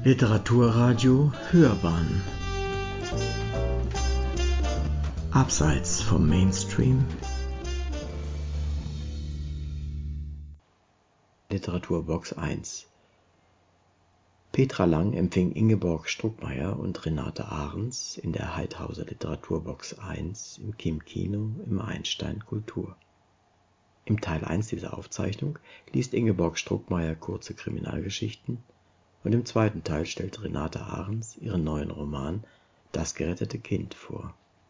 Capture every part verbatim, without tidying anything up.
Literaturradio Hörbahn Abseits vom Mainstream. Literaturbox eins. Petra Lang empfing Ingeborg Struckmeier und Renate Ahrens in der Heidhauser Literaturbox eins im Kim Kino im Einstein Kultur. Im Teil eins dieser Aufzeichnung liest Ingeborg Struckmeier kurze Kriminalgeschichten und im zweiten Teil stellt Renate Ahrens ihren neuen Roman Das gerettete Kind vor.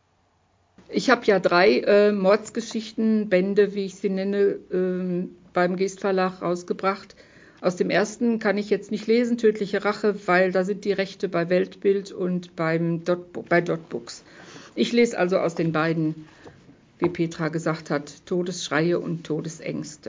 Ich habe ja drei äh, Mordsgeschichten-Bände, wie ich sie nenne, äh, beim Geest Verlag rausgebracht. Aus dem ersten kann ich jetzt nicht lesen, Tödliche Rache, weil da sind die Rechte bei Weltbild und beim Dot, bei Dotbooks. Ich lese also aus den beiden, wie Petra gesagt hat, Todesschreie und Todesängste.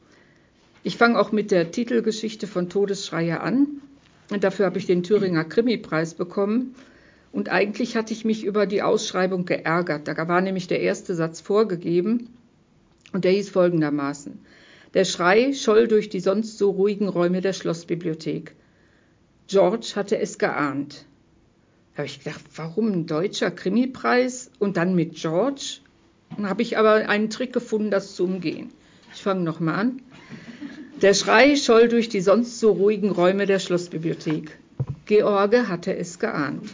Ich fange auch mit der Titelgeschichte von Todesschreie an. Und dafür habe ich den Thüringer Krimipreis bekommen. Und eigentlich hatte ich mich über die Ausschreibung geärgert. Da war nämlich der erste Satz vorgegeben und der hieß folgendermaßen: Der Schrei scholl durch die sonst so ruhigen Räume der Schlossbibliothek. George hatte es geahnt. Da habe ich gedacht, warum ein deutscher Krimipreis und dann mit George? Dann habe ich aber einen Trick gefunden, das zu umgehen. Ich fange nochmal an. Der Schrei scholl durch die sonst so ruhigen Räume der Schlossbibliothek. George hatte es geahnt.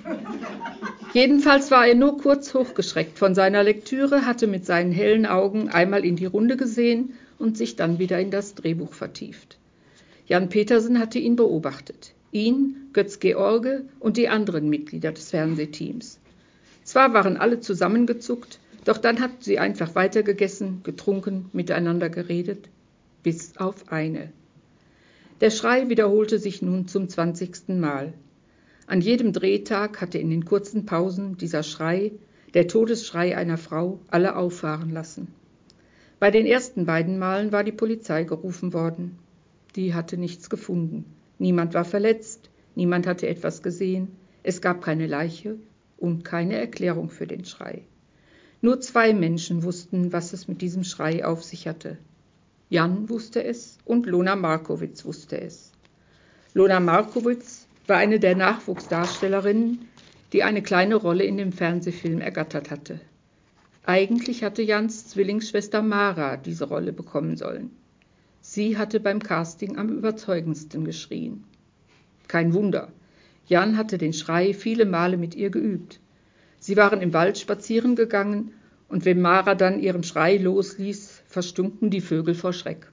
Jedenfalls war er nur kurz hochgeschreckt von seiner Lektüre, hatte mit seinen hellen Augen einmal in die Runde gesehen und sich dann wieder in das Drehbuch vertieft. Jan Petersen hatte ihn beobachtet. Ihn, Götz George und die anderen Mitglieder des Fernsehteams. Zwar waren alle zusammengezuckt, doch dann hatten sie einfach weitergegessen, getrunken, miteinander geredet, bis auf eine. Der Schrei wiederholte sich nun zum zwanzigsten Mal. An jedem Drehtag hatte in den kurzen Pausen dieser Schrei, der Todesschrei einer Frau, alle auffahren lassen. Bei den ersten beiden Malen war die Polizei gerufen worden. Die hatte nichts gefunden. Niemand war verletzt, niemand hatte etwas gesehen, es gab keine Leiche und keine Erklärung für den Schrei. Nur zwei Menschen wussten, was es mit diesem Schrei auf sich hatte. Jan wusste es und Lona Markowitz wusste es. Lona Markowitz war eine der Nachwuchsdarstellerinnen, die eine kleine Rolle in dem Fernsehfilm ergattert hatte. Eigentlich hatte Jans Zwillingsschwester Mara diese Rolle bekommen sollen. Sie hatte beim Casting am überzeugendsten geschrien. Kein Wunder, Jan hatte den Schrei viele Male mit ihr geübt. Sie waren im Wald spazieren gegangen und wenn Mara dann ihren Schrei losließ, verstummten die Vögel vor Schreck.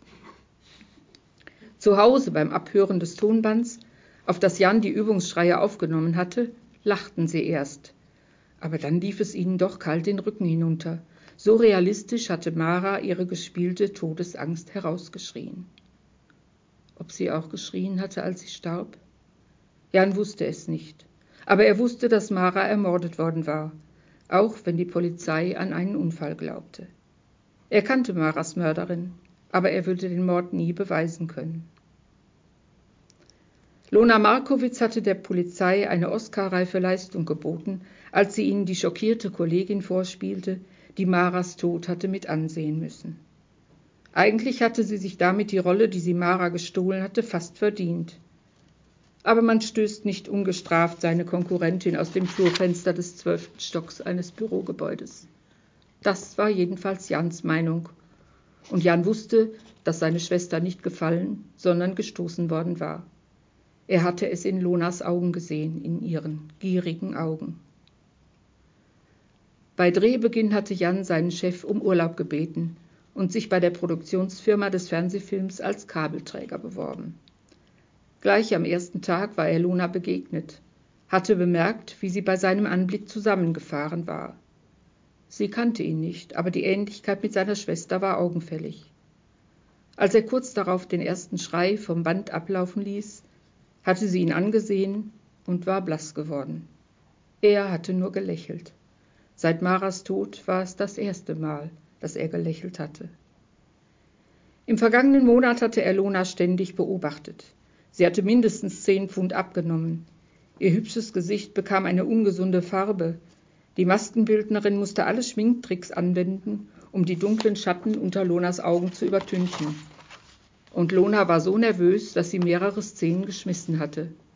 Zu Hause beim Abhören des Tonbands, auf das Jan die Übungsschreie aufgenommen hatte, lachten sie erst. Aber dann lief es ihnen doch kalt den Rücken hinunter. So realistisch hatte Mara ihre gespielte Todesangst herausgeschrien. Ob sie auch geschrien hatte, als sie starb? Jan wusste es nicht. Aber er wusste, dass Mara ermordet worden war, auch wenn die Polizei an einen Unfall glaubte. Er kannte Maras Mörderin, aber er würde den Mord nie beweisen können. Lona Markowitz hatte der Polizei eine Oscar-reife Leistung geboten, als sie ihnen die schockierte Kollegin vorspielte, die Maras Tod hatte mit ansehen müssen. Eigentlich hatte sie sich damit die Rolle, die sie Mara gestohlen hatte, fast verdient. Aber man stößt nicht ungestraft seine Konkurrentin aus dem Flurfenster des zwölften Stocks eines Bürogebäudes. Das war jedenfalls Jans Meinung. Und Jan wusste, dass seine Schwester nicht gefallen, sondern gestoßen worden war. Er hatte es in Lonas Augen gesehen, in ihren gierigen Augen. Bei Drehbeginn hatte Jan seinen Chef um Urlaub gebeten und sich bei der Produktionsfirma des Fernsehfilms als Kabelträger beworben. Gleich am ersten Tag war er Lona begegnet, hatte bemerkt, wie sie bei seinem Anblick zusammengefahren war. Sie kannte ihn nicht, aber die Ähnlichkeit mit seiner Schwester war augenfällig. Als er kurz darauf den ersten Schrei vom Band ablaufen ließ, hatte sie ihn angesehen und war blass geworden. Er hatte nur gelächelt. Seit Maras Tod war es das erste Mal, dass er gelächelt hatte. Im vergangenen Monat hatte er Lona ständig beobachtet. Sie hatte mindestens zehn Pfund abgenommen. Ihr hübsches Gesicht bekam eine ungesunde Farbe. Die Maskenbildnerin musste alle Schminktricks anwenden, um die dunklen Schatten unter Lonas Augen zu übertünchen. Und Lona war so nervös, dass sie mehrere Szenen geschmissen hatte.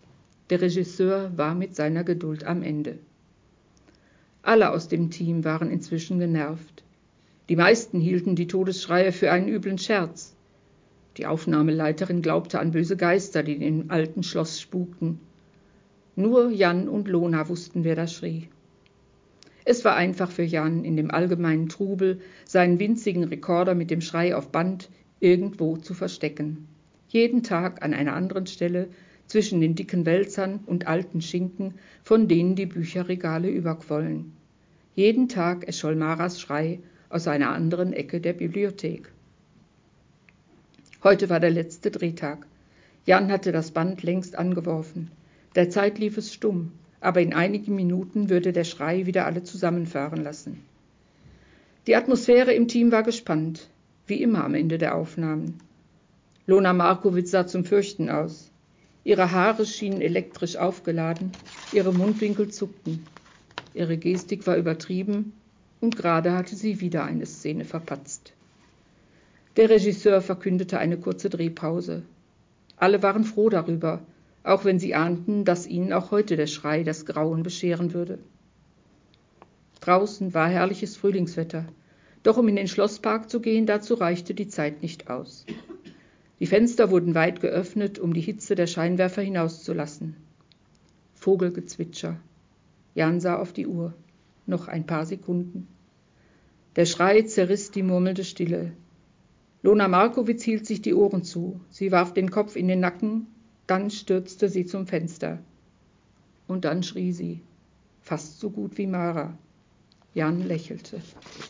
Der Regisseur war mit seiner Geduld am Ende. Alle aus dem Team waren inzwischen genervt. Die meisten hielten die Todesschreie für einen üblen Scherz. Die Aufnahmeleiterin glaubte an böse Geister, die in dem alten Schloss spukten. Nur Jan und Lona wussten, wer da schrie. Es war einfach für Jan, in dem allgemeinen Trubel seinen winzigen Rekorder mit dem Schrei auf Band irgendwo zu verstecken. Jeden Tag an einer anderen Stelle zwischen den dicken Wälzern und alten Schinken, von denen die Bücherregale überquollen. Jeden Tag erscholl Maras Schrei aus einer anderen Ecke der Bibliothek. Heute war der letzte Drehtag. Jan hatte das Band längst angeworfen. Derzeit lief es stumm, aber in einigen Minuten würde der Schrei wieder alle zusammenfahren lassen. Die Atmosphäre im Team war gespannt, wie immer am Ende der Aufnahmen. Lona Markowitz sah zum Fürchten aus. Ihre Haare schienen elektrisch aufgeladen, ihre Mundwinkel zuckten. Ihre Gestik war übertrieben und gerade hatte sie wieder eine Szene verpatzt. Der Regisseur verkündete eine kurze Drehpause. Alle waren froh darüber, auch wenn sie ahnten, dass ihnen auch heute der Schrei das Grauen bescheren würde. Draußen war herrliches Frühlingswetter, doch um in den Schlosspark zu gehen, dazu reichte die Zeit nicht aus. Die Fenster wurden weit geöffnet, um die Hitze der Scheinwerfer hinauszulassen. Vogelgezwitscher. Jan sah auf die Uhr. Noch ein paar Sekunden. Der Schrei zerriss die murmelnde Stille. Lona Markowitz hielt sich die Ohren zu. Sie warf den Kopf in den Nacken, dann stürzte sie zum Fenster. Und dann schrie sie, fast so gut wie Mara. Jan lächelte.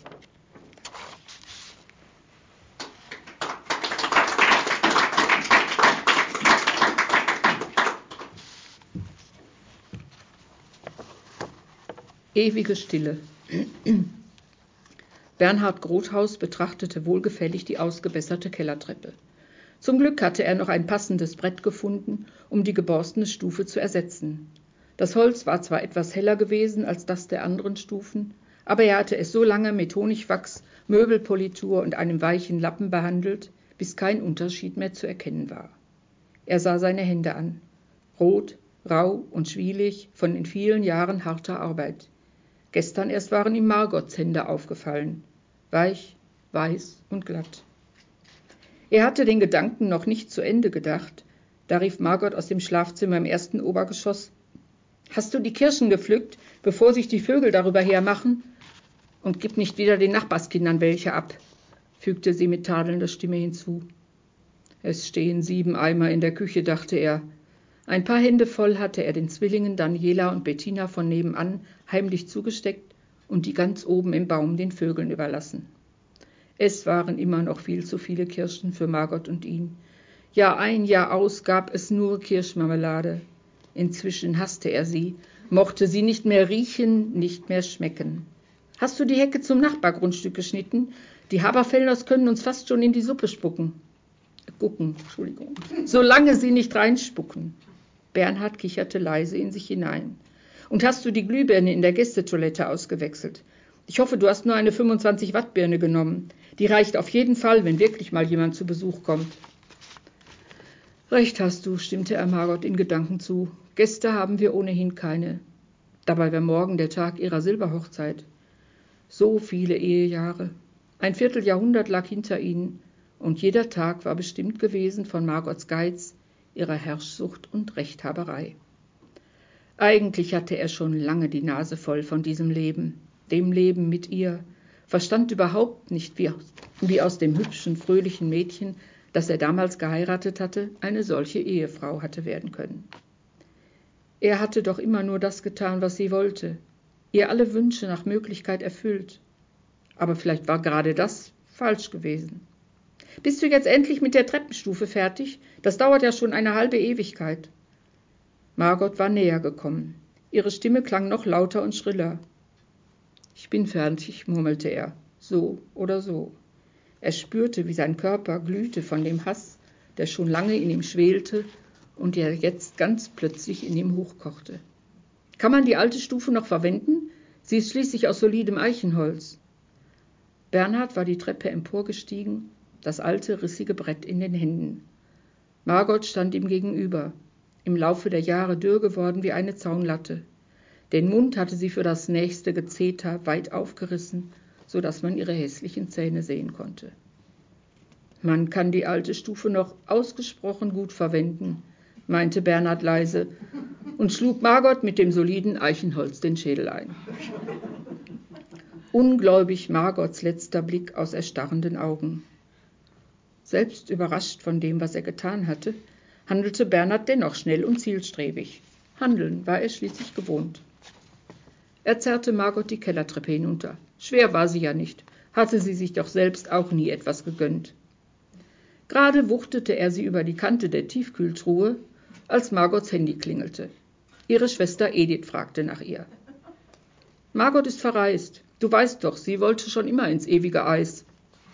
Ewige Stille. Bernhard Grothaus betrachtete wohlgefällig die ausgebesserte Kellertreppe. Zum Glück hatte er noch ein passendes Brett gefunden, um die geborstene Stufe zu ersetzen. Das Holz war zwar etwas heller gewesen als das der anderen Stufen, aber er hatte es so lange mit Honigwachs, Möbelpolitur und einem weichen Lappen behandelt, bis kein Unterschied mehr zu erkennen war. Er sah seine Hände an. Rot, rau und schwielig von den vielen Jahren harter Arbeit. Gestern erst waren ihm Margots Hände aufgefallen. Weich, weiß und glatt. Er hatte den Gedanken noch nicht zu Ende gedacht. Da rief Margot aus dem Schlafzimmer im ersten Obergeschoss: »Hast du die Kirschen gepflückt, bevor sich die Vögel darüber hermachen? Und gib nicht wieder den Nachbarskindern welche ab«, fügte sie mit tadelnder Stimme hinzu. »Es stehen sieben Eimer in der Küche«, dachte er. Ein paar Hände voll hatte er den Zwillingen Daniela und Bettina von nebenan heimlich zugesteckt und die ganz oben im Baum den Vögeln überlassen. Es waren immer noch viel zu viele Kirschen für Margot und ihn. Jahr ein, Jahr aus gab es nur Kirschmarmelade. Inzwischen hasste er sie, mochte sie nicht mehr riechen, nicht mehr schmecken. »Hast du die Hecke zum Nachbargrundstück geschnitten? Die Haberfellners können uns fast schon in die Suppe spucken.« Gucken, Entschuldigung. »Solange sie nicht reinspucken.« Bernhard kicherte leise in sich hinein. »Und hast du die Glühbirne in der Gästetoilette ausgewechselt? Ich hoffe, du hast nur eine fünfundzwanzig Watt Birne genommen. Die reicht auf jeden Fall, wenn wirklich mal jemand zu Besuch kommt.« »Recht hast du«, stimmte er Margot in Gedanken zu. »Gäste haben wir ohnehin keine. Dabei wäre morgen der Tag ihrer Silberhochzeit. So viele Ehejahre. Ein Vierteljahrhundert lag hinter ihnen, und jeder Tag war bestimmt gewesen von Margots Geiz, ihrer Herrschsucht und Rechthaberei. Eigentlich hatte er schon lange die Nase voll von diesem Leben, dem Leben mit ihr, verstand überhaupt nicht, wie aus, wie aus dem hübschen, fröhlichen Mädchen, das er damals geheiratet hatte, eine solche Ehefrau hatte werden können. Er hatte doch immer nur das getan, was sie wollte, ihr alle Wünsche nach Möglichkeit erfüllt. Aber vielleicht war gerade das falsch gewesen. »Bist du jetzt endlich mit der Treppenstufe fertig? Das dauert ja schon eine halbe Ewigkeit.« Margot war näher gekommen. Ihre Stimme klang noch lauter und schriller. »Ich bin fertig«, murmelte er, »so oder so.« Er spürte, wie sein Körper glühte von dem Hass, der schon lange in ihm schwelte und der jetzt ganz plötzlich in ihm hochkochte. »Kann man die alte Stufe noch verwenden? Sie ist schließlich aus solidem Eichenholz.« Bernhard war die Treppe emporgestiegen, das alte, rissige Brett in den Händen. Margot stand ihm gegenüber. im Laufe der Jahre dürr geworden wie eine Zaunlatte. Den Mund hatte sie für das nächste Gezeter weit aufgerissen, so dass man ihre hässlichen Zähne sehen konnte. Man kann die alte Stufe noch ausgesprochen gut verwenden, meinte Bernhard leise und schlug Margot mit dem soliden Eichenholz den Schädel ein. Ungläubig Margots letzter Blick aus erstarrenden Augen. Selbst überrascht von dem, was er getan hatte, handelte Bernhard dennoch schnell und zielstrebig. Handeln war er schließlich gewohnt. Er zerrte Margot die Kellertreppe hinunter. Schwer war sie ja nicht, hatte sie sich doch selbst auch nie etwas gegönnt. Gerade wuchtete er sie über die Kante der Tiefkühltruhe, als Margots Handy klingelte. Ihre Schwester Edith fragte nach ihr. »Margot ist verreist. Du weißt doch, sie wollte schon immer ins ewige Eis.«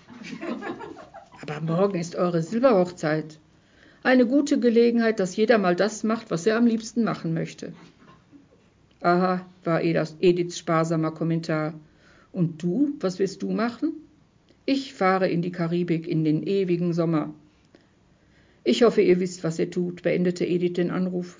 »Aber morgen ist eure Silberhochzeit. Eine gute Gelegenheit, dass jeder mal das macht, was er am liebsten machen möchte.« »Aha«, war Ediths sparsamer Kommentar. »Und du, was wirst du machen?« »Ich fahre in die Karibik, in den ewigen Sommer.« »Ich hoffe, ihr wisst, was ihr tut«, beendete Edith den Anruf.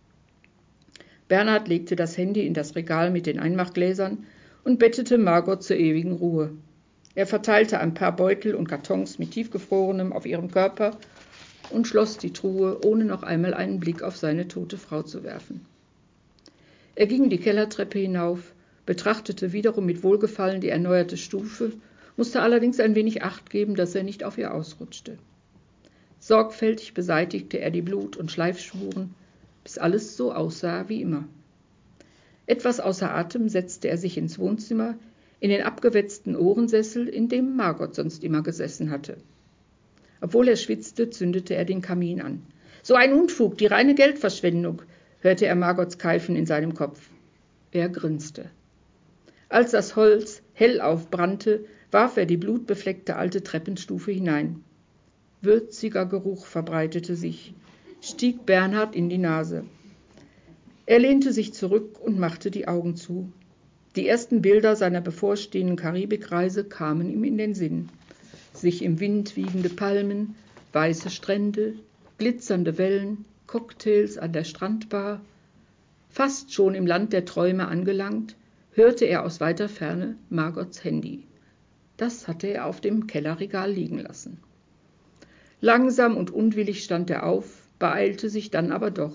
Bernhard legte das Handy in das Regal mit den Einmachgläsern und bettete Margot zur ewigen Ruhe. Er verteilte ein paar Beutel und Kartons mit Tiefgefrorenem auf ihrem Körper und schloss die Truhe, ohne noch einmal einen Blick auf seine tote Frau zu werfen. Er ging die Kellertreppe hinauf, betrachtete wiederum mit Wohlgefallen die erneuerte Stufe, musste allerdings ein wenig Acht geben, dass er nicht auf ihr ausrutschte. Sorgfältig beseitigte er die Blut- und Schleifspuren, bis alles so aussah wie immer. Etwas außer Atem setzte er sich ins Wohnzimmer, in den abgewetzten Ohrensessel, in dem Margot sonst immer gesessen hatte. Obwohl er schwitzte, zündete er den Kamin an. »So ein Unfug, die reine Geldverschwendung«, hörte er Margots Keifen in seinem Kopf. Er grinste. Als das Holz hell aufbrannte, warf er die blutbefleckte alte Treppenstufe hinein. Würziger Geruch verbreitete sich, stieg Bernhard in die Nase. Er lehnte sich zurück und machte die Augen zu. Die ersten Bilder seiner bevorstehenden Karibikreise kamen ihm in den Sinn. Sich im Wind wiegende Palmen, weiße Strände, glitzernde Wellen, Cocktails an der Strandbar. Fast schon im Land der Träume angelangt, hörte er aus weiter Ferne Margots Handy. Das hatte er auf dem Kellerregal liegen lassen. Langsam und unwillig stand er auf, beeilte sich dann aber doch.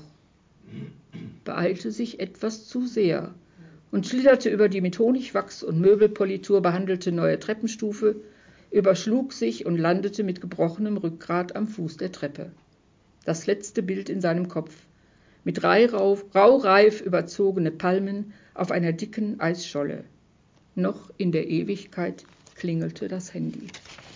Beeilte sich etwas zu sehr und schlitterte über die mit Honigwachs und Möbelpolitur behandelte neue Treppenstufe, überschlug sich und landete mit gebrochenem Rückgrat am Fuß der Treppe. Das letzte Bild in seinem Kopf. Mit raureif überzogene Palmen auf einer dicken Eisscholle. Noch in der Ewigkeit klingelte das Handy.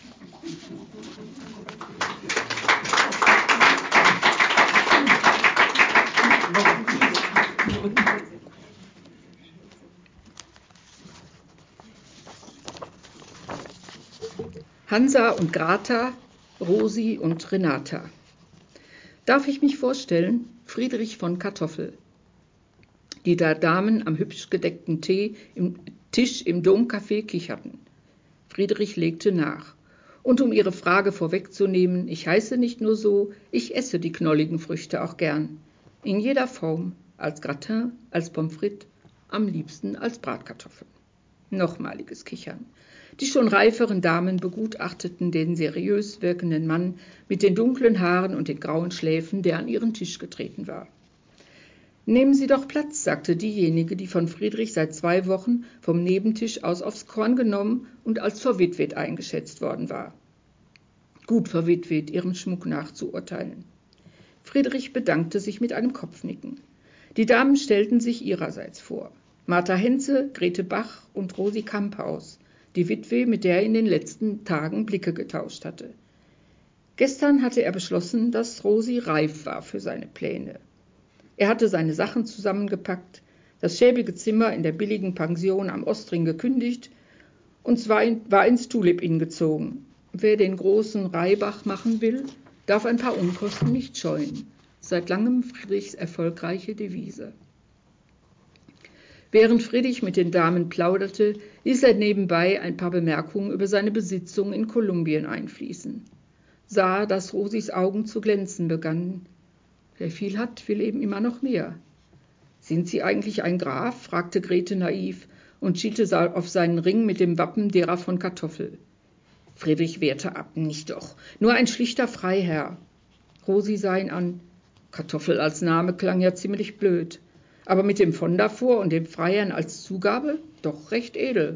Hansa und Grata, Rosi und Renata. Darf ich mich vorstellen? Friedrich von Kartoffel. Die da Damen am hübsch gedeckten Tee im Tisch im Domcafé kicherten. Friedrich legte nach. Und um ihre Frage vorwegzunehmen, ich heiße nicht nur so, ich esse die knolligen Früchte auch gern. In jeder Form, als Gratin, als Pommes frites, am liebsten als Bratkartoffeln. Nochmaliges Kichern. Die schon reiferen Damen begutachteten den seriös wirkenden Mann mit den dunklen Haaren und den grauen Schläfen, der an ihren Tisch getreten war. »Nehmen Sie doch Platz«, sagte diejenige, die von Friedrich seit zwei Wochen vom Nebentisch aus aufs Korn genommen und als verwitwet eingeschätzt worden war. Gut verwitwet, ihrem Schmuck nachzuurteilen. Friedrich bedankte sich mit einem Kopfnicken. Die Damen stellten sich ihrerseits vor. Martha Henze, Grete Bach und Rosi Kamphaus, die Witwe, mit der er in den letzten Tagen Blicke getauscht hatte. Gestern hatte er beschlossen, dass Rosi reif war für seine Pläne. Er hatte seine Sachen zusammengepackt, das schäbige Zimmer in der billigen Pension am Ostring gekündigt und war, in, war ins Tulip Inn gezogen. Wer den großen Reibach machen will, darf ein paar Unkosten nicht scheuen. Seit langem Friedrichs erfolgreiche Devise. Während Friedrich mit den Damen plauderte, ließ er nebenbei ein paar Bemerkungen über seine Besitzung in Kolumbien einfließen. Sah, dass Rosis Augen zu glänzen begannen. wer viel hat, will eben immer noch mehr. »Sind Sie eigentlich ein Graf?« fragte Grete naiv und schielte auf seinen Ring mit dem Wappen derer von Kartoffel. Friedrich wehrte ab. »Nicht doch, nur ein schlichter Freiherr.« Rosi sah ihn an. Kartoffel als Name klang ja ziemlich blöd, aber mit dem von davor und dem Freiherrn als Zugabe doch recht edel.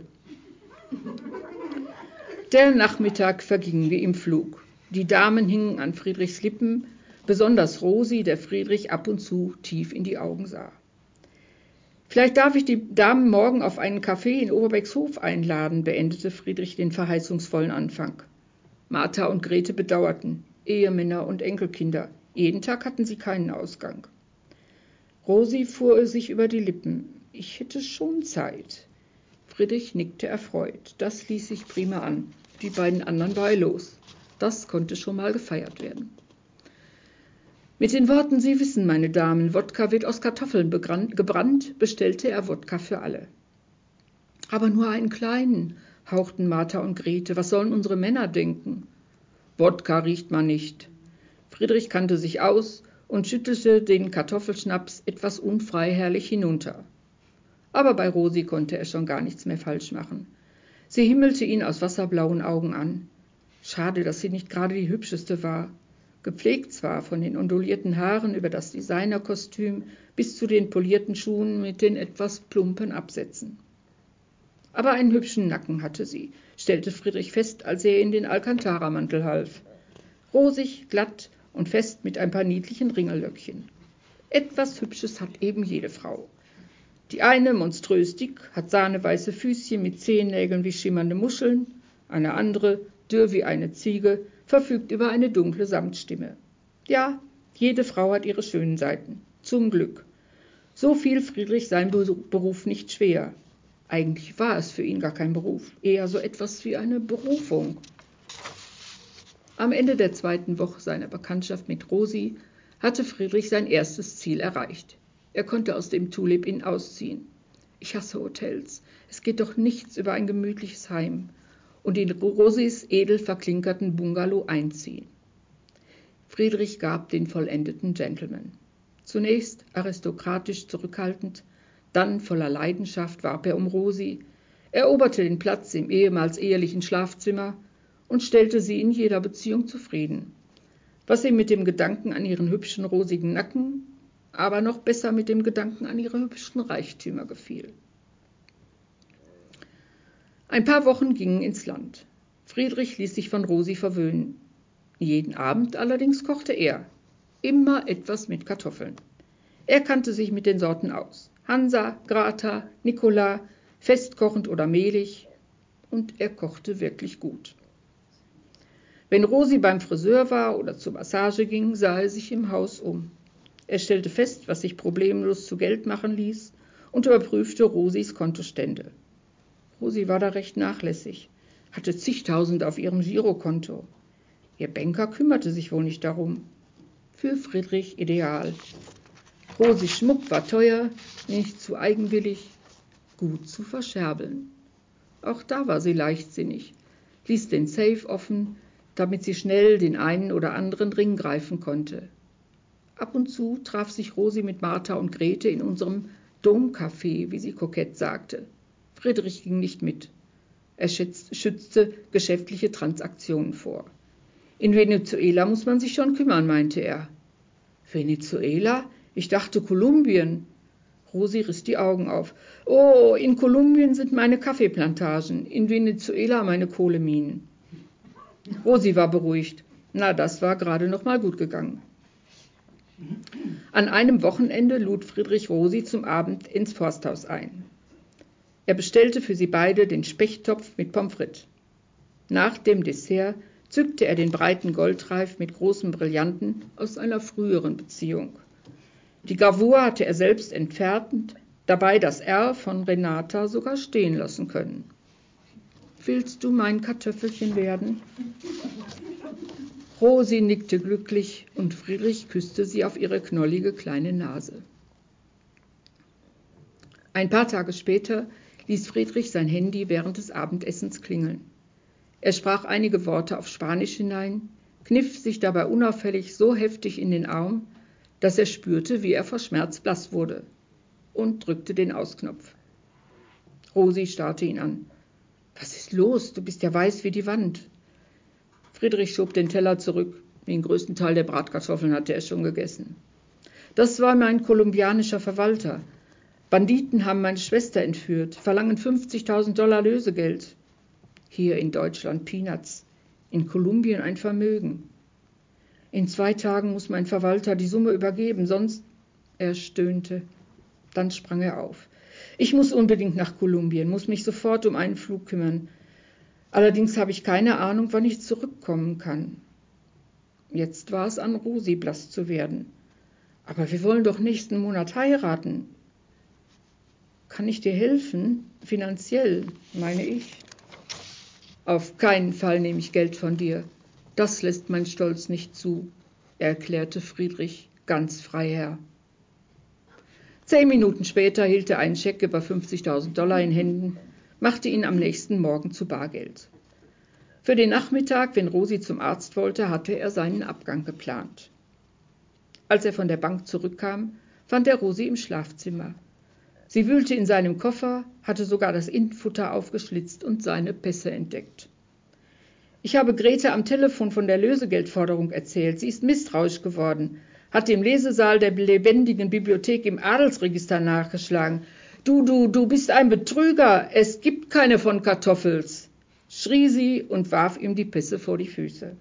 Der Nachmittag verging wie im Flug. Die Damen hingen an Friedrichs Lippen, besonders Rosi, der Friedrich ab und zu tief in die Augen sah. »Vielleicht darf ich die Damen morgen auf einen Kaffee in Oberbeckshof einladen«, beendete Friedrich den verheißungsvollen Anfang. Martha und Grete bedauerten. Ehemänner und Enkelkinder. Jeden Tag hatten sie keinen Ausgang. Rosi fuhr sich über die Lippen. »Ich hätte schon Zeit.« Friedrich nickte erfreut. Das ließ sich prima an. Die beiden anderen war er los. Das konnte schon mal gefeiert werden. Mit den Worten, »Sie wissen, meine Damen, Wodka wird aus Kartoffeln gebrannt«, bestellte er Wodka für alle. »Aber nur einen kleinen«, hauchten Martha und Grete. »Was sollen unsere Männer denken?« »Wodka riecht man nicht.« Friedrich kannte sich aus und schüttelte den Kartoffelschnaps etwas unfreiherrlich hinunter. Aber bei Rosi konnte er schon gar nichts mehr falsch machen. Sie himmelte ihn aus wasserblauen Augen an. Schade, dass sie nicht gerade die hübscheste war. Gepflegt zwar, von den ondulierten Haaren über das Designerkostüm bis zu den polierten Schuhen mit den etwas plumpen Absätzen. Aber einen hübschen Nacken hatte sie, stellte Friedrich fest, als er in den Alcantara-Mantel half. Rosig, glatt und fest mit ein paar niedlichen Ringellöckchen. Etwas Hübsches hat eben jede Frau. Die eine, monströs dick, hat sahneweiße Füßchen mit Zehennägeln wie schimmernde Muscheln, eine andere, dürr wie eine Ziege, verfügt über eine dunkle Samtstimme. Ja, jede Frau hat ihre schönen Seiten. Zum Glück. So fiel Friedrich sein Beruf nicht schwer. Eigentlich war es für ihn gar kein Beruf, eher so etwas wie eine Berufung. Am Ende der zweiten Woche seiner Bekanntschaft mit Rosi hatte Friedrich sein erstes Ziel erreicht. Er konnte aus dem Tulip Inn ausziehen. Ich hasse Hotels. Es geht doch nichts über ein gemütliches Heim. Und in Rosis edel verklinkerten Bungalow einziehen. Friedrich gab den vollendeten Gentleman. Zunächst aristokratisch zurückhaltend, dann voller Leidenschaft warb er um Rosi, eroberte den Platz im ehemals ehelichen Schlafzimmer und stellte sie in jeder Beziehung zufrieden, was ihm mit dem Gedanken an ihren hübschen rosigen Nacken, aber noch besser mit dem Gedanken an ihre hübschen Reichtümer gefiel. Ein paar Wochen gingen ins Land. Friedrich ließ sich von Rosi verwöhnen. Jeden Abend allerdings kochte er. Immer etwas mit Kartoffeln. Er kannte sich mit den Sorten aus. Hansa, Grata, Nicola, festkochend oder mehlig. Und er kochte wirklich gut. Wenn Rosi beim Friseur war oder zur Massage ging, sah er sich im Haus um. Er stellte fest, was sich problemlos zu Geld machen ließ und überprüfte Rosis Kontostände. Rosi war da recht nachlässig, hatte zigtausend auf ihrem Girokonto. Ihr Banker kümmerte sich wohl nicht darum. Für Friedrich ideal. Rosis Schmuck war teuer, nicht zu eigenwillig, gut zu verscherbeln. Auch da war sie leichtsinnig, ließ den Safe offen, damit sie schnell den einen oder anderen Ring greifen konnte. Ab und zu traf sich Rosi mit Martha und Grete in unserem Domcafé, wie sie kokett sagte. Friedrich ging nicht mit. Er schützte geschäftliche Transaktionen vor. In Venezuela muss man sich schon kümmern, meinte er. Venezuela? Ich dachte Kolumbien. Rosi riss die Augen auf. Oh, in Kolumbien sind meine Kaffeeplantagen, in Venezuela meine Kohleminen. Rosi war beruhigt. Na, das war gerade noch mal gut gegangen. An einem Wochenende lud Friedrich Rosi zum Abend ins Forsthaus ein. Er bestellte für sie beide den Spechttopf mit Pommes frites. Nach dem Dessert zückte er den breiten Goldreif mit großen Brillanten aus einer früheren Beziehung. Die Gravur hatte er selbst entfernt, dabei das R von Renata sogar stehen lassen können. »Willst du mein Kartoffelchen werden?« Rosi nickte glücklich und Friedrich küsste sie auf ihre knollige kleine Nase. Ein paar Tage später ließ Friedrich sein Handy während des Abendessens klingeln. Er sprach einige Worte auf Spanisch hinein, kniff sich dabei unauffällig so heftig in den Arm, dass er spürte, wie er vor Schmerz blass wurde, und drückte den Ausknopf. Rosi starrte ihn an. »Was ist los? Du bist ja weiß wie die Wand.« Friedrich schob den Teller zurück. Den größten Teil der Bratkartoffeln hatte er schon gegessen. »Das war mein kolumbianischer Verwalter. Banditen haben meine Schwester entführt, verlangen fünfzigtausend Dollar Lösegeld. Hier in Deutschland Peanuts, in Kolumbien ein Vermögen. In zwei Tagen muss mein Verwalter die Summe übergeben, sonst...« Er stöhnte. Dann sprang er auf. »Ich muss unbedingt nach Kolumbien, muss mich sofort um einen Flug kümmern. Allerdings habe ich keine Ahnung, wann ich zurückkommen kann.« Jetzt war es an Rosi, blass zu werden. »Aber wir wollen doch nächsten Monat heiraten.« »Kann ich dir helfen? Finanziell, meine ich.« »Auf keinen Fall nehme ich Geld von dir. Das lässt mein Stolz nicht zu«, erklärte Friedrich ganz freiherr. Zehn Minuten später hielt er einen Scheck über fünfzigtausend Dollar in Händen, machte ihn am nächsten Morgen zu Bargeld. Für den Nachmittag, wenn Rosi zum Arzt wollte, hatte er seinen Abgang geplant. Als er von der Bank zurückkam, fand er Rosi im Schlafzimmer. Sie wühlte in seinem Koffer, hatte sogar das Innenfutter aufgeschlitzt und seine Pässe entdeckt. »Ich habe Grete am Telefon von der Lösegeldforderung erzählt. Sie ist misstrauisch geworden, hat im Lesesaal der lebendigen Bibliothek im Adelsregister nachgeschlagen. »Du, du, du bist ein Betrüger, es gibt keine von Kartoffels«, schrie sie und warf ihm die Pässe vor die Füße.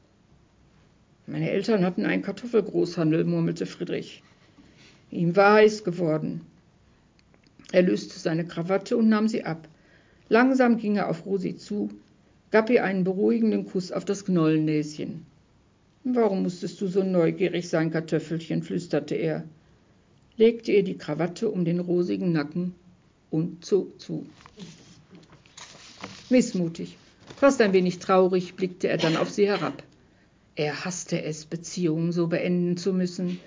»Meine Eltern hatten einen Kartoffelgroßhandel«, murmelte Friedrich. Ihm war heiß geworden. Er löste seine Krawatte und nahm sie ab. Langsam ging er auf Rosi zu, gab ihr einen beruhigenden Kuss auf das Knollennäschen. »Warum musstest du so neugierig sein, Kartoffelchen?« flüsterte er, legte ihr die Krawatte um den rosigen Nacken und zog zu. Missmutig, fast ein wenig traurig, blickte er dann auf sie herab. Er hasste es, Beziehungen so beenden zu müssen.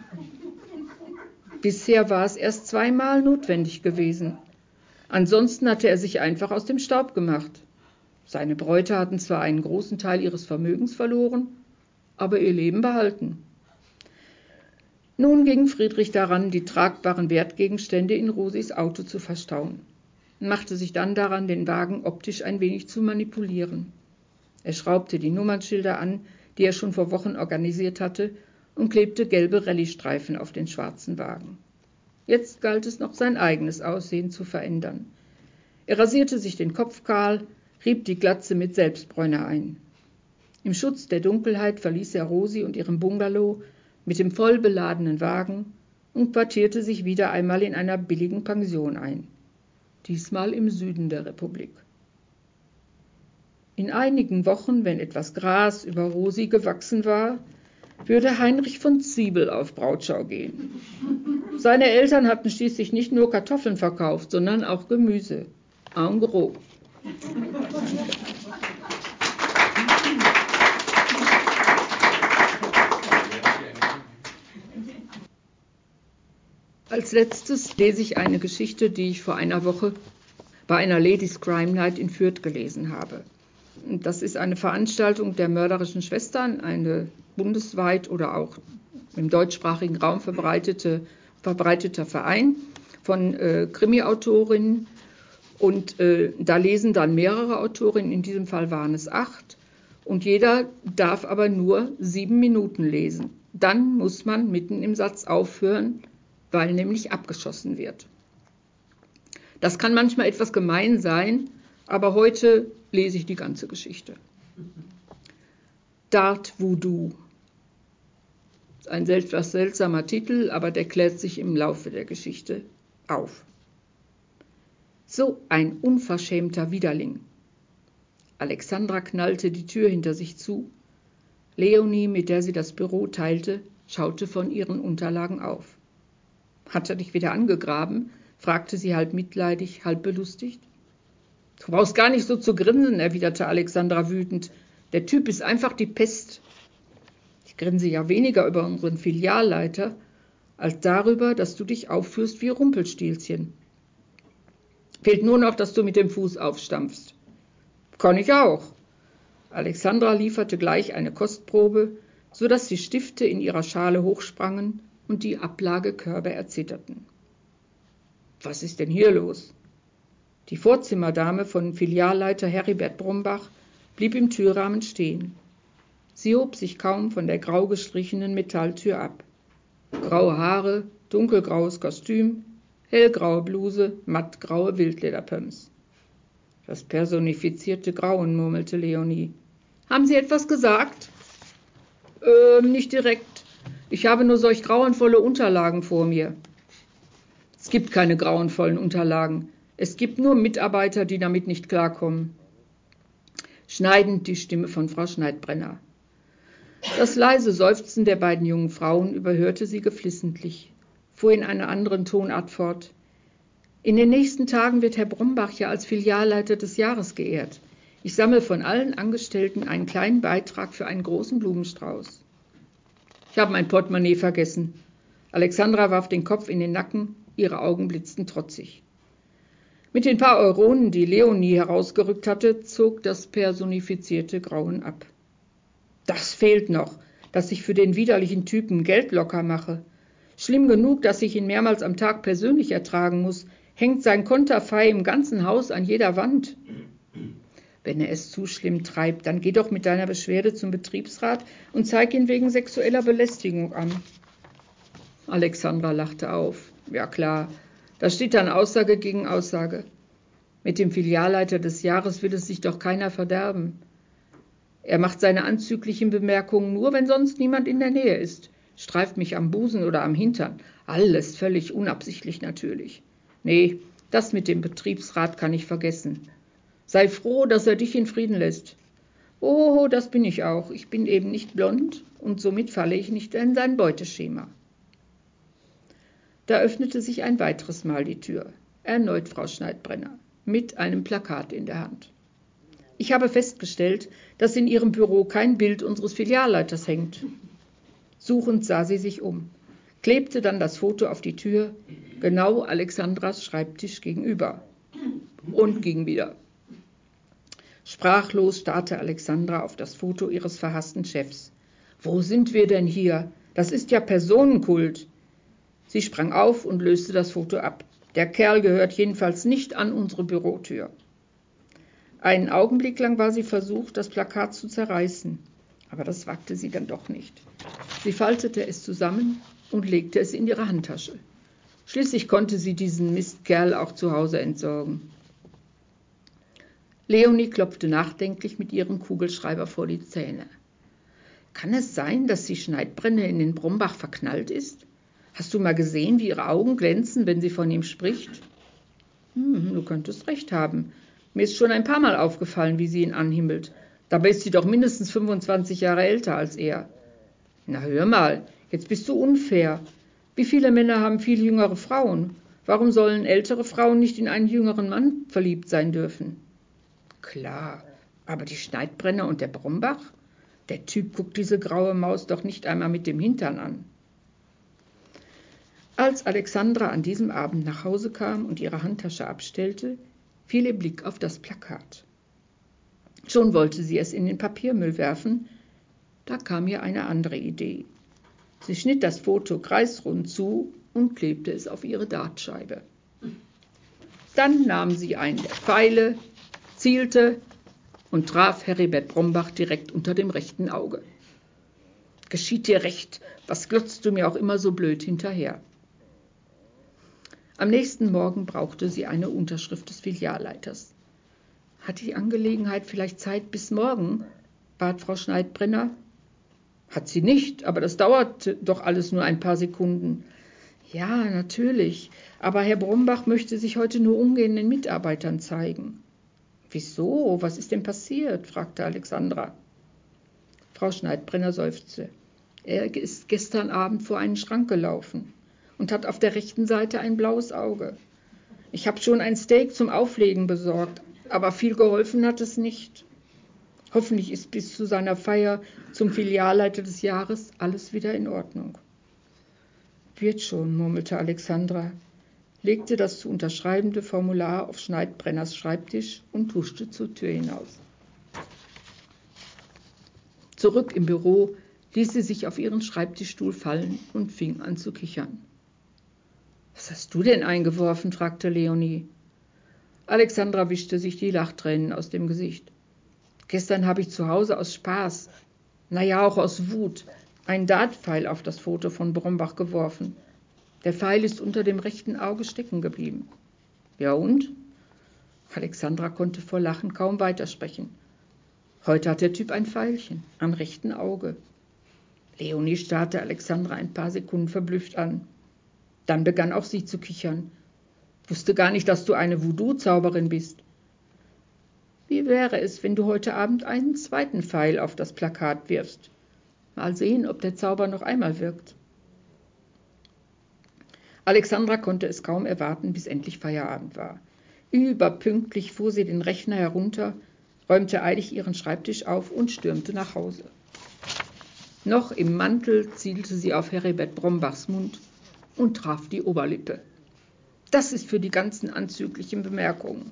Bisher war es erst zweimal notwendig gewesen. Ansonsten hatte er sich einfach aus dem Staub gemacht. Seine Bräute hatten zwar einen großen Teil ihres Vermögens verloren, aber ihr Leben behalten. Nun ging Friedrich daran, die tragbaren Wertgegenstände in Rosis Auto zu verstauen, machte sich dann daran, den Wagen optisch ein wenig zu manipulieren. Er schraubte die Nummernschilder an, die er schon vor Wochen organisiert hatte, und klebte gelbe Rallye-Streifen auf den schwarzen Wagen. Jetzt galt es noch, sein eigenes Aussehen zu verändern. Er rasierte sich den Kopf kahl, rieb die Glatze mit Selbstbräuner ein. Im Schutz der Dunkelheit verließ er Rosi und ihrem Bungalow mit dem voll beladenen Wagen und quartierte sich wieder einmal in einer billigen Pension ein, diesmal im Süden der Republik. In einigen Wochen, wenn etwas Gras über Rosi gewachsen war, würde Heinrich von Ziebel auf Brautschau gehen. Seine Eltern hatten schließlich nicht nur Kartoffeln verkauft, sondern auch Gemüse. En gros. Als letztes lese ich eine Geschichte, die ich vor einer Woche bei einer Ladies Crime Night in Fürth gelesen habe. Das ist eine Veranstaltung der mörderischen Schwestern, eine bundesweit oder auch im deutschsprachigen Raum verbreitete, verbreiteter Verein von äh, Krimi-Autorinnen. Und äh, da lesen dann mehrere Autorinnen, in diesem Fall waren es acht. Und jeder darf aber nur sieben Minuten lesen. Dann muss man mitten im Satz aufhören, weil nämlich abgeschossen wird. Das kann manchmal etwas gemein sein, aber heute lese ich die ganze Geschichte. Dart Voodoo. Ein etwas seltsamer Titel, aber der klärt sich im Laufe der Geschichte auf. So ein unverschämter Widerling. Alexandra knallte die Tür hinter sich zu. Leonie, mit der sie das Büro teilte, schaute von ihren Unterlagen auf. »Hat er dich wieder angegraben?« fragte sie halb mitleidig, halb belustigt. »Du brauchst gar nicht so zu grinsen«, erwiderte Alexandra wütend. »Der Typ ist einfach die Pest.« Ich grinse ja weniger über unseren Filialleiter, als darüber, dass du dich aufführst wie Rumpelstilzchen. Fehlt nur noch, dass du mit dem Fuß aufstampfst. Kann ich auch. Alexandra lieferte gleich eine Kostprobe, so dass die Stifte in ihrer Schale hochsprangen und die Ablagekörbe erzitterten. »Was ist denn hier los?« Die Vorzimmerdame von Filialleiter Heribert Brombach blieb im Türrahmen stehen. Sie hob sich kaum von der grau gestrichenen Metalltür ab. Graue Haare, dunkelgraues Kostüm, hellgraue Bluse, mattgraue Wildlederpumps. »Das personifizierte Grauen«, murmelte Leonie. »Haben Sie etwas gesagt?« »Ähm, nicht direkt. Ich habe nur solch grauenvolle Unterlagen vor mir.« »Es gibt keine grauenvollen Unterlagen. Es gibt nur Mitarbeiter, die damit nicht klarkommen.« Schneidend die Stimme von Frau Schneidbrenner. Das leise Seufzen der beiden jungen Frauen überhörte sie geflissentlich, fuhr in einer anderen Tonart fort. »In den nächsten Tagen wird Herr Brombach ja als Filialleiter des Jahres geehrt. Ich sammle von allen Angestellten einen kleinen Beitrag für einen großen Blumenstrauß.« »Ich habe mein Portemonnaie vergessen.« Alexandra warf den Kopf in den Nacken, ihre Augen blitzten trotzig. Mit den paar Euronen, die Leonie herausgerückt hatte, zog das personifizierte Grauen ab. »Das fehlt noch, dass ich für den widerlichen Typen Geld locker mache. Schlimm genug, dass ich ihn mehrmals am Tag persönlich ertragen muss, hängt sein Konterfei im ganzen Haus an jeder Wand.« »Wenn er es zu schlimm treibt, dann geh doch mit deiner Beschwerde zum Betriebsrat und zeig ihn wegen sexueller Belästigung an.« Alexandra lachte auf. »Ja klar, da steht dann Aussage gegen Aussage. Mit dem Filialleiter des Jahres will es sich doch keiner verderben. Er macht seine anzüglichen Bemerkungen nur, wenn sonst niemand in der Nähe ist, streift mich am Busen oder am Hintern. Alles völlig unabsichtlich natürlich. Nee, das mit dem Betriebsrat kann ich vergessen. Sei froh, dass er dich in Frieden lässt. Oh, das bin ich auch. Ich bin eben nicht blond und somit falle ich nicht in sein Beuteschema.« Da öffnete sich ein weiteres Mal die Tür. Erneut Frau Schneidbrenner, mit einem Plakat in der Hand. »Ich habe festgestellt, dass in Ihrem Büro kein Bild unseres Filialleiters hängt.« Suchend sah sie sich um, klebte dann das Foto auf die Tür, genau Alexandras Schreibtisch gegenüber, und ging wieder. Sprachlos starrte Alexandra auf das Foto ihres verhassten Chefs. »Wo sind wir denn hier? Das ist ja Personenkult!« Sie sprang auf und löste das Foto ab. »Der Kerl gehört jedenfalls nicht an unsere Bürotür.« Einen Augenblick lang war sie versucht, das Plakat zu zerreißen, aber das wagte sie dann doch nicht. Sie faltete es zusammen und legte es in ihre Handtasche. Schließlich konnte sie diesen Mistkerl auch zu Hause entsorgen. Leonie klopfte nachdenklich mit ihrem Kugelschreiber vor die Zähne. »Kann es sein, dass die Schneidbrenner in den Brombach verknallt ist? Hast du mal gesehen, wie ihre Augen glänzen, wenn sie von ihm spricht?« »Hm, du könntest recht haben. Mir ist schon ein paar Mal aufgefallen, wie sie ihn anhimmelt. Dabei ist sie doch mindestens fünfundzwanzig Jahre älter als er.« »Na hör mal, jetzt bist du unfair. Wie viele Männer haben viel jüngere Frauen? Warum sollen ältere Frauen nicht in einen jüngeren Mann verliebt sein dürfen?« »Klar, aber die Schneidbrenner und der Brombach? Der Typ guckt diese graue Maus doch nicht einmal mit dem Hintern an.« Als Alexandra an diesem Abend nach Hause kam und ihre Handtasche abstellte, fiel ihr Blick auf das Plakat. Schon wollte sie es in den Papiermüll werfen, da kam ihr eine andere Idee. Sie schnitt das Foto kreisrund zu und klebte es auf ihre Dartscheibe. Dann nahm sie einen der Pfeile, zielte und traf Heribert Brombach direkt unter dem rechten Auge. »Geschieht dir recht, was glotzt du mir auch immer so blöd hinterher?« Am nächsten Morgen brauchte sie eine Unterschrift des Filialleiters. »Hat die Angelegenheit vielleicht Zeit bis morgen?« bat Frau Schneidbrenner. »Hat sie nicht, aber das dauert doch alles nur ein paar Sekunden.« »Ja, natürlich, aber Herr Brombach möchte sich heute nur ungern den Mitarbeitern zeigen.« »Wieso? Was ist denn passiert?« fragte Alexandra. Frau Schneidbrenner seufzte. »Er ist gestern Abend vor einen Schrank gelaufen und hat auf der rechten Seite ein blaues Auge. Ich habe schon ein Steak zum Auflegen besorgt, aber viel geholfen hat es nicht. Hoffentlich ist bis zu seiner Feier zum Filialleiter des Jahres alles wieder in Ordnung.« »Wird schon«, murmelte Alexandra, legte das zu unterschreibende Formular auf Schneidbrenners Schreibtisch und huschte zur Tür hinaus. Zurück im Büro ließ sie sich auf ihren Schreibtischstuhl fallen und fing an zu kichern. »Was hast du denn eingeworfen?« fragte Leonie. Alexandra wischte sich die Lachtränen aus dem Gesicht. »Gestern habe ich zu Hause aus Spaß, naja auch aus Wut, einen Dartpfeil auf das Foto von Brombach geworfen. Der Pfeil ist unter dem rechten Auge stecken geblieben.« »Ja und?« Alexandra konnte vor Lachen kaum weitersprechen. »Heute hat der Typ ein Pfeilchen am rechten Auge.« Leonie starrte Alexandra ein paar Sekunden verblüfft an. Dann begann auch sie zu kichern. »Wusste gar nicht, dass du eine Voodoo-Zauberin bist.« »Wie wäre es, wenn du heute Abend einen zweiten Pfeil auf das Plakat wirfst? Mal sehen, ob der Zauber noch einmal wirkt.« Alexandra konnte es kaum erwarten, bis endlich Feierabend war. Überpünktlich fuhr sie den Rechner herunter, räumte eilig ihren Schreibtisch auf und stürmte nach Hause. Noch im Mantel zielte sie auf Heribert Brombachs Mund und traf die Oberlippe. »Das ist für die ganzen anzüglichen Bemerkungen.«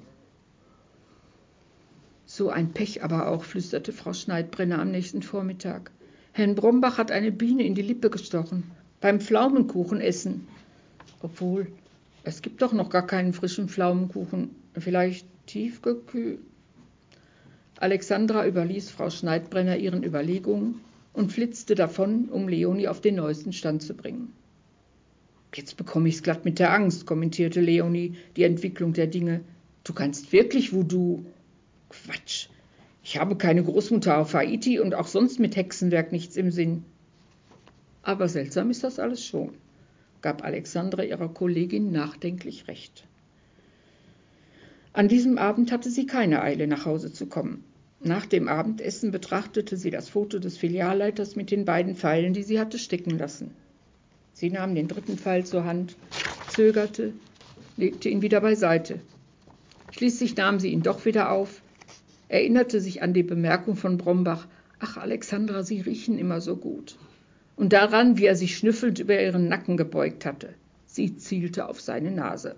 »So ein Pech aber auch«, flüsterte Frau Schneidbrenner am nächsten Vormittag. »Herrn Brombach hat eine Biene in die Lippe gestochen, beim Pflaumenkuchenessen. Obwohl, es gibt doch noch gar keinen frischen Pflaumenkuchen, vielleicht tiefgekühlt.« Alexandra überließ Frau Schneidbrenner ihren Überlegungen und flitzte davon, um Leonie auf den neuesten Stand zu bringen. »Jetzt bekomme ich's glatt mit der Angst«, kommentierte Leonie die Entwicklung der Dinge. »Du kannst wirklich Voodoo?« »Quatsch! Ich habe keine Großmutter auf Haiti und auch sonst mit Hexenwerk nichts im Sinn.« »Aber seltsam ist das alles schon«, gab Alexandra ihrer Kollegin nachdenklich recht. An diesem Abend hatte sie keine Eile, nach Hause zu kommen. Nach dem Abendessen betrachtete sie das Foto des Filialleiters mit den beiden Pfeilen, die sie hatte stecken lassen. Sie nahm den dritten Pfeil zur Hand, zögerte, legte ihn wieder beiseite. Schließlich nahm sie ihn doch wieder auf, erinnerte sich an die Bemerkung von Brombach, »Ach, Alexandra, Sie riechen immer so gut«, und daran, wie er sich schnüffelnd über ihren Nacken gebeugt hatte. Sie zielte auf seine Nase.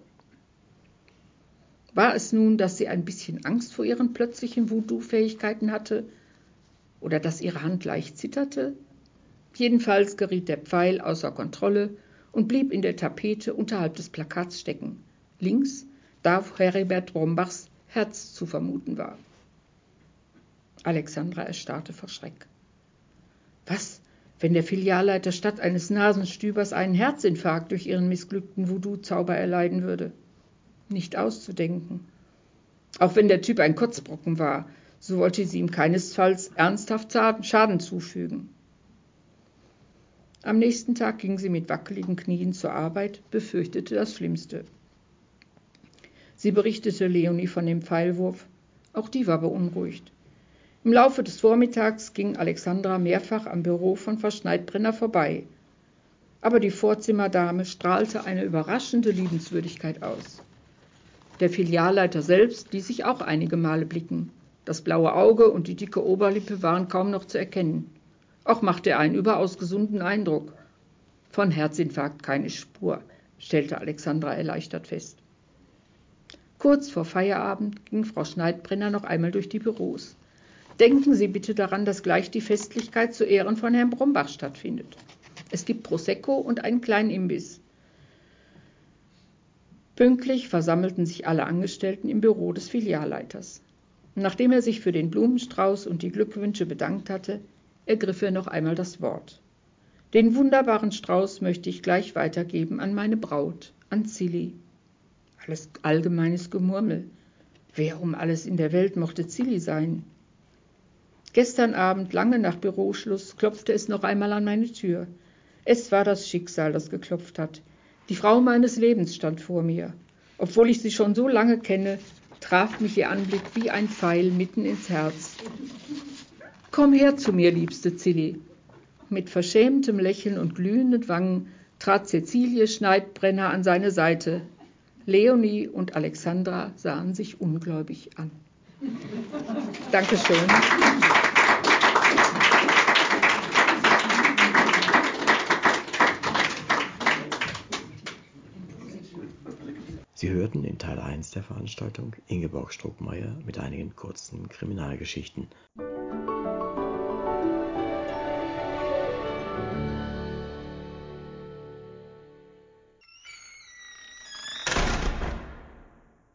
War es nun, dass sie ein bisschen Angst vor ihren plötzlichen Voodoo-Fähigkeiten hatte oder dass ihre Hand leicht zitterte? Jedenfalls geriet der Pfeil außer Kontrolle und blieb in der Tapete unterhalb des Plakats stecken, links, da wo Heribert Brombachs Herz zu vermuten war. Alexandra erstarrte vor Schreck. Was, wenn der Filialleiter statt eines Nasenstübers einen Herzinfarkt durch ihren missglückten Voodoo-Zauber erleiden würde? Nicht auszudenken. Auch wenn der Typ ein Kotzbrocken war, so wollte sie ihm keinesfalls ernsthaft Schaden zufügen. Am nächsten Tag ging sie mit wackeligen Knien zur Arbeit, befürchtete das Schlimmste. Sie berichtete Leonie von dem Pfeilwurf. Auch die war beunruhigt. Im Laufe des Vormittags ging Alexandra mehrfach am Büro von Frau Schneidbrenner vorbei. Aber die Vorzimmerdame strahlte eine überraschende Liebenswürdigkeit aus. Der Filialleiter selbst ließ sich auch einige Male blicken. Das blaue Auge und die dicke Oberlippe waren kaum noch zu erkennen. Auch machte er einen überaus gesunden Eindruck. Von Herzinfarkt keine Spur, stellte Alexandra erleichtert fest. Kurz vor Feierabend ging Frau Schneidbrenner noch einmal durch die Büros. »Denken Sie bitte daran, dass gleich die Festlichkeit zu Ehren von Herrn Brombach stattfindet. Es gibt Prosecco und einen kleinen Imbiss.« Pünktlich versammelten sich alle Angestellten im Büro des Filialleiters. Nachdem er sich für den Blumenstrauß und die Glückwünsche bedankt hatte, ergriff er noch einmal das Wort. »Den wunderbaren Strauß möchte ich gleich weitergeben an meine Braut, an Zilli.« Alles allgemeines Gemurmel. Wer um alles in der Welt mochte Zilli sein? Gestern Abend, lange nach Büroschluss, klopfte es noch einmal an meine Tür. Es war das Schicksal, das geklopft hat. Die Frau meines Lebens stand vor mir. Obwohl ich sie schon so lange kenne, traf mich ihr Anblick wie ein Pfeil mitten ins Herz. »Komm her zu mir, liebste Zilli.« Mit verschämtem Lächeln und glühenden Wangen trat Cäcilie Schneidbrenner an seine Seite. Leonie und Alexandra sahen sich ungläubig an. Dankeschön. Sie hörten in Teil eins der Veranstaltung Ingeborg Struckmeier mit einigen kurzen Kriminalgeschichten.